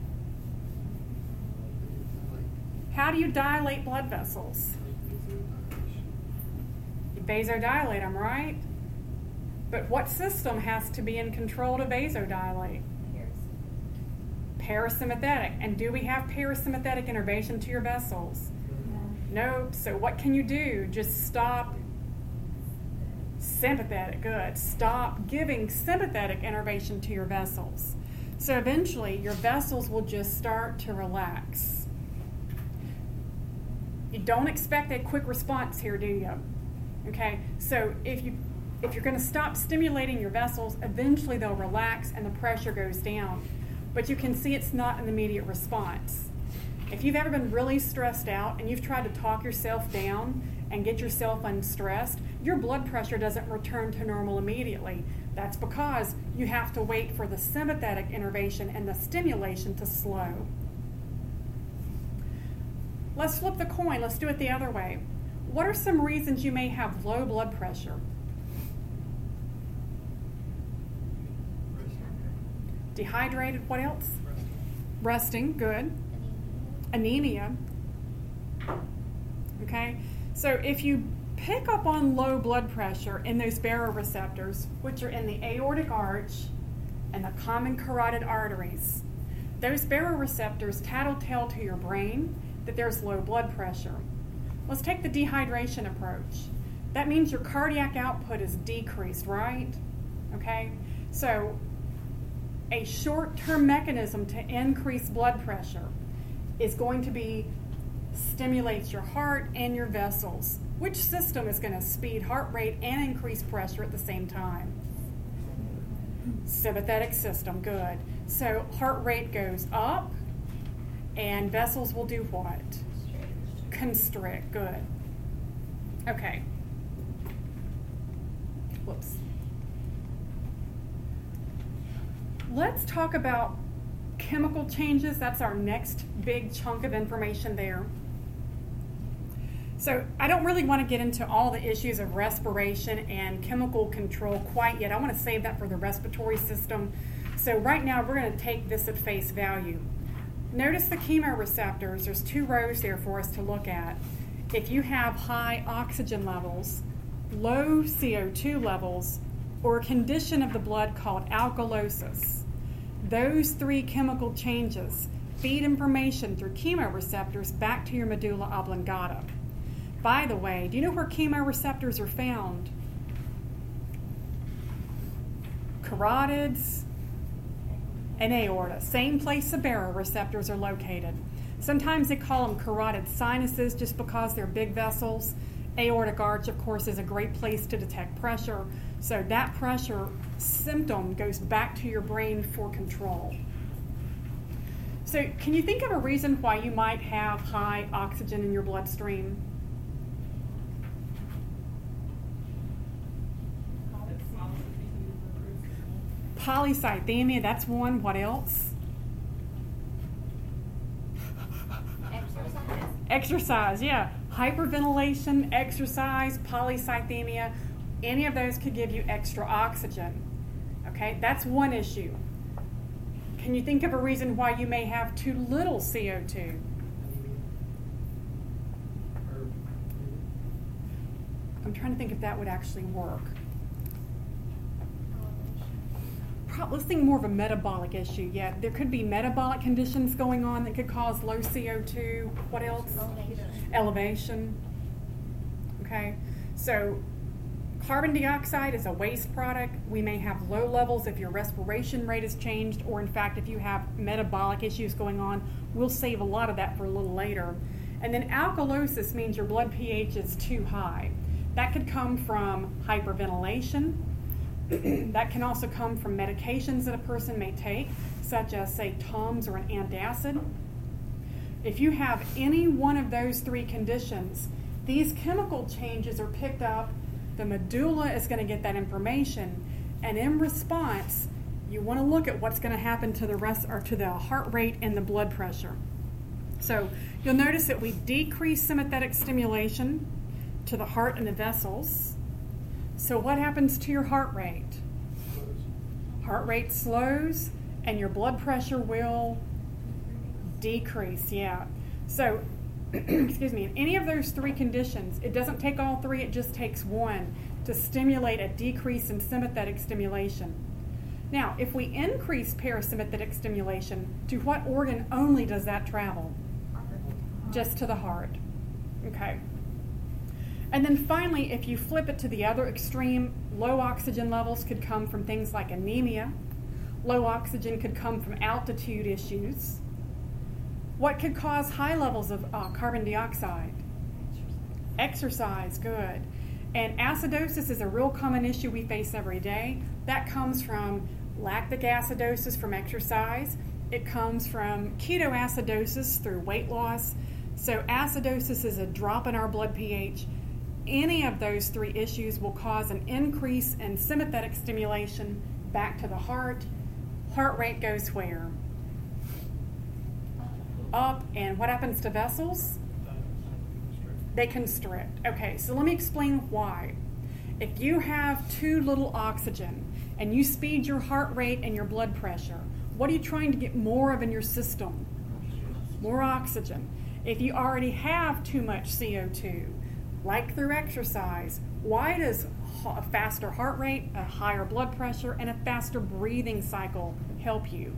Speaker 1: How do you dilate blood vessels? You vasodilate them, right? But what system has to be in control to vasodilate? Parasympathetic. And do we have parasympathetic innervation to your vessels?
Speaker 3: No.
Speaker 1: Nope. So what can you do? Just stop. Sympathetic, good. Stop giving sympathetic innervation to your vessels. So eventually your vessels will just start to relax. You don't expect a quick response here, do you? Okay, so if you if you're going to stop stimulating your vessels, eventually they'll relax and the pressure goes down. But you can see it's not an immediate response. If you've ever been really stressed out and you've tried to talk yourself down and get yourself unstressed, your blood pressure doesn't return to normal immediately. That's because you have to wait for the sympathetic innervation and the stimulation to slow. Let's flip the coin. Let's do it the other way. What are some reasons you may have low blood pressure? Dehydrated, what else? Resting, good. Anemia. Okay, so if you pick up on low blood pressure in those baroreceptors, which are in the aortic arch and the common carotid arteries, those baroreceptors tattletale to your brain that there's low blood pressure. Let's take the dehydration approach. That means your cardiac output is decreased, right? Okay, so a short-term mechanism to increase blood pressure is going to be stimulates your heart and your vessels. Which system is going to speed heart rate and increase pressure at the same time? Sympathetic system, good. So heart rate goes up and vessels will do what? Constrict, good. Okay. Whoops. Let's talk about chemical changes. That's our next big chunk of information there. So I don't really want to get into all the issues of respiration and chemical control quite yet. I want to save that for the respiratory system. So right now we're going to take this at face value. Notice the chemoreceptors. There's two rows there for us to look at. If you have high oxygen levels, low C O two levels, or a condition of the blood called alkalosis, those three chemical changes feed information through chemoreceptors back to your medulla oblongata. By the way, do you know where chemoreceptors are found? Carotids and aorta. Same place the baroreceptors are located. Sometimes they call them carotid sinuses just because they're big vessels. Aortic arch, of course, is a great place to detect pressure. So that pressure symptom goes back to your brain for control. So can you think of a reason why you might have high oxygen in your bloodstream? Polycythemia, that's one. What else?
Speaker 4: Exercise.
Speaker 1: Exercise, yeah. Hyperventilation, exercise, polycythemia, any of those could give you extra oxygen. Okay, that's one issue. Can you think of a reason why you may have too little C O two? I'm trying to think if that would actually work. Let's think more of a metabolic issue. Yeah, there could be metabolic conditions going on that could cause low C O two. What else?
Speaker 4: Elevation.
Speaker 1: Elevation. Okay, so carbon dioxide is a waste product. We may have low levels if your respiration rate has changed, or in fact, if you have metabolic issues going on. We'll save a lot of that for a little later. And then alkalosis means your blood pH is too high. That could come from hyperventilation. That can also come from medications that a person may take, such as, say, Tums or an antacid. If you have any one of those three conditions, these chemical changes are picked up. The medulla is going to get that information, and in response, you want to look at what's going to happen to the rest, or to the heart rate and the blood pressure. So you'll notice that we decrease sympathetic stimulation to the heart and the vessels. So what happens to your heart rate? Heart rate slows and your blood pressure will decrease, yeah. So, excuse me, in any of those three conditions, it doesn't take all three, it just takes one to stimulate a decrease in sympathetic stimulation. Now, if we increase parasympathetic stimulation, to what organ only does that travel? Just to the heart. Okay. And then finally, if you flip it to the other extreme, low oxygen levels could come from things like anemia. Low oxygen could come from altitude issues. What could cause high levels of uh, carbon dioxide? Exercise, good. And acidosis is a real common issue we face every day. That comes from lactic acidosis from exercise. It comes from ketoacidosis through weight loss. So acidosis is a drop in our blood pH. Any of those three issues will cause an increase in sympathetic stimulation back to the heart. Heart rate goes where? Up. And what happens to vessels? They constrict. Okay, so let me explain why. If you have too little oxygen and you speed your heart rate and your blood pressure, what are you trying to get more of in your system? More oxygen. If you already have too much C O two, like through exercise, why does a faster heart rate, a higher blood pressure, and a faster breathing cycle help you?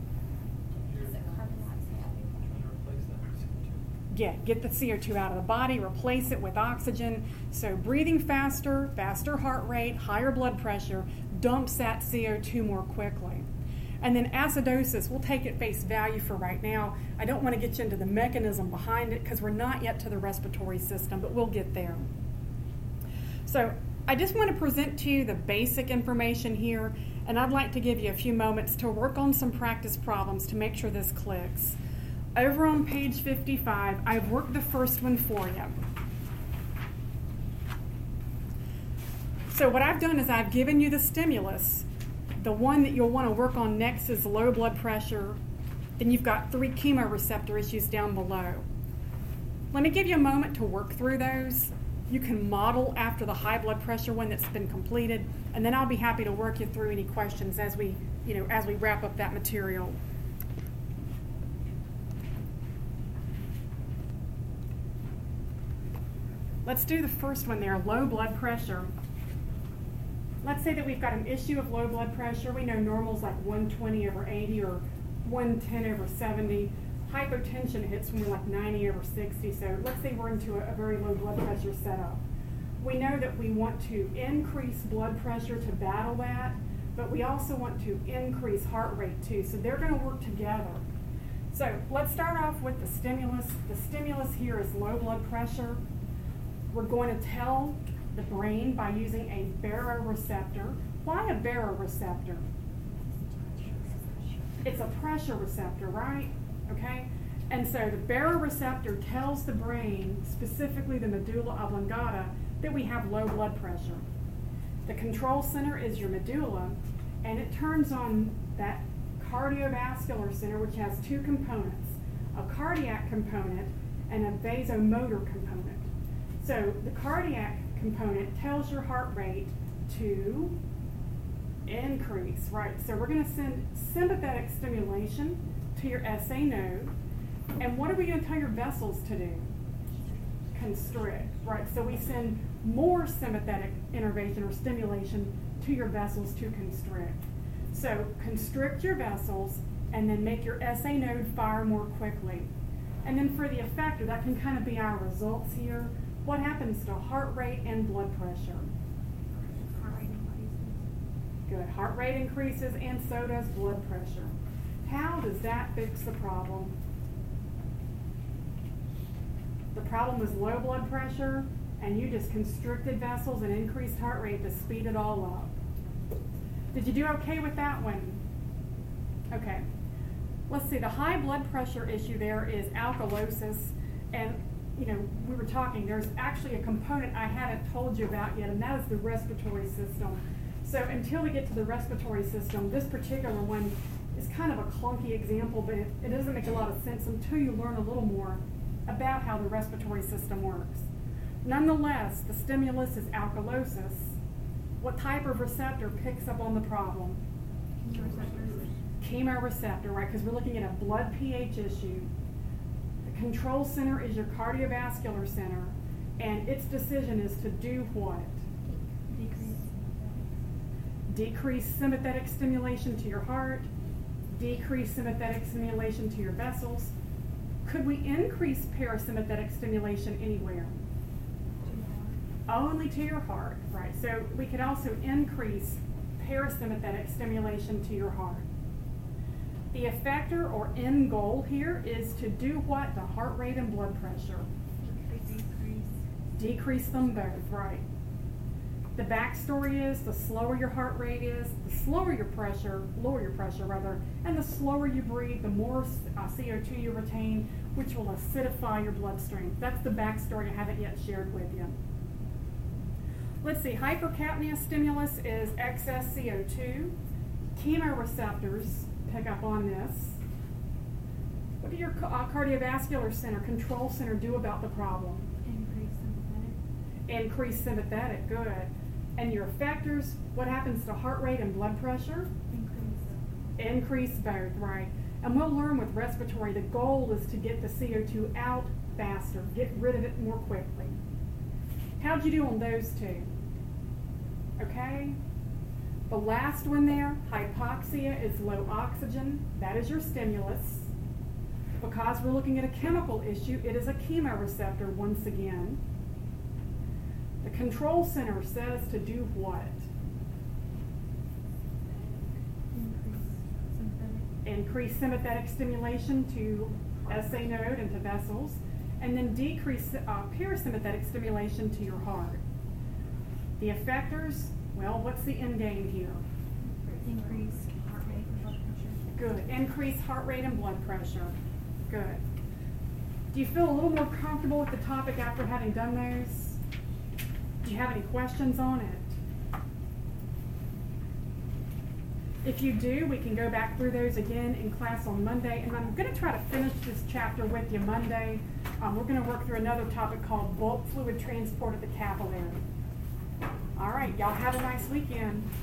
Speaker 1: Yeah, get the C O two out of the body, replace it with oxygen. So breathing faster, faster heart rate, higher blood pressure, dumps that C O two more quickly. And then acidosis, we'll take at face value for right now. I don't want to get you into the mechanism behind it because we're not yet to the respiratory system, but we'll get there. So I just want to present to you the basic information here, and I'd like to give you a few moments to work on some practice problems to make sure this clicks. Over on page fifty-five, I've worked the first one for you. So what I've done is I've given you the stimulus. The one that you'll want to work on next is low blood pressure. Then you've got three chemoreceptor issues down below. Let me give you a moment to work through those. You can model after the high blood pressure one that's been completed, and then I'll be happy to work you through any questions as we, you know, as we wrap up that material. Let's do the first one there, low blood pressure. Let's say that we've got an issue of low blood pressure. We know normal's like one twenty over eighty or one ten over seventy. Hypotension hits when we're like ninety over sixty. So let's say we're into a, a very low blood pressure setup. We know that we want to increase blood pressure to battle that, but we also want to increase heart rate too. So they're going to work together. So let's start off with the stimulus. The stimulus here is low blood pressure. We're going to tell the brain by using a baroreceptor. Why a baroreceptor? It's a pressure receptor, right? Okay? And so the baroreceptor tells the brain, specifically the medulla oblongata, that we have low blood pressure. The control center is your medulla, and it turns on that cardiovascular center, which has two components, a cardiac component and a vasomotor component. So the cardiac component tells your heart rate to increase, right? So we're going to send sympathetic stimulation to your S A node. And what are we going to tell your vessels to do? Constrict, right? So we send more sympathetic innervation or stimulation to your vessels to constrict. So constrict your vessels and then make your S A node fire more quickly. And then for the effector, that can kind of be our results here. What happens to heart rate and blood pressure?
Speaker 3: Heart rate increases.
Speaker 1: Good. Heart rate increases and so does blood pressure. How does that fix the problem? The problem was low blood pressure, and you just constricted vessels and increased heart rate to speed it all up. Did you do okay with that one? Okay. Let's see, the high blood pressure issue there is alkalosis, and you know, we were talking, there's actually a component I haven't told you about yet, and that is the respiratory system. So until we get to the respiratory system, this particular one is kind of a clunky example, but it, it doesn't make a lot of sense until you learn a little more about how the respiratory system works. Nonetheless, the stimulus is alkalosis. What type of receptor picks up on the problem? Chemoreceptor, right? Because we're looking at a blood pH issue. The control center is your cardiovascular center, and its decision is to do what?
Speaker 3: Decrease.
Speaker 1: Decrease sympathetic stimulation to your heart, decrease sympathetic stimulation to your vessels. Could we increase parasympathetic stimulation anywhere? Only to your heart, right? So we could also increase parasympathetic stimulation to your heart. The effector or end goal here is to do what? The heart rate and blood pressure.
Speaker 3: Decrease.
Speaker 1: Decrease them both, right? The backstory is the slower your heart rate is, the slower your pressure, lower your pressure rather, and the slower you breathe, the more uh, C O two you retain, which will acidify your bloodstream. That's the backstory I haven't yet shared with you. Let's see, hypercapnia stimulus is excess C O two. Chemoreceptors pick up on this. What do your uh, cardiovascular center, control center do about the problem?
Speaker 3: Increase sympathetic.
Speaker 1: Increase sympathetic, good. And your effectors, what happens to heart rate and blood pressure?
Speaker 3: Increase.
Speaker 1: Increase both, right? And we'll learn with respiratory, the goal is to get the C O two out faster, get rid of it more quickly. How'd you do on those two? Okay? The last one there, hypoxia, is low oxygen. That is your stimulus. Because we're looking at a chemical issue, it is a chemoreceptor once again. The control center says to do what?
Speaker 3: Increase sympathetic
Speaker 1: increase sympathetic stimulation to S A node and to vessels, and then decrease uh, parasympathetic stimulation to your heart. The effectors, well, what's the end game here?
Speaker 4: Increase heart rate and blood pressure.
Speaker 1: Good. Increase heart rate and blood pressure. Good. Do you feel a little more comfortable with the topic after having done those? Do you have any questions on it? If you do, we can go back through those again in class on Monday, and I'm going to try to finish this chapter with you Monday. Um, we're going to work through another topic called bulk fluid transport of the capillary. All right, y'all have a nice weekend.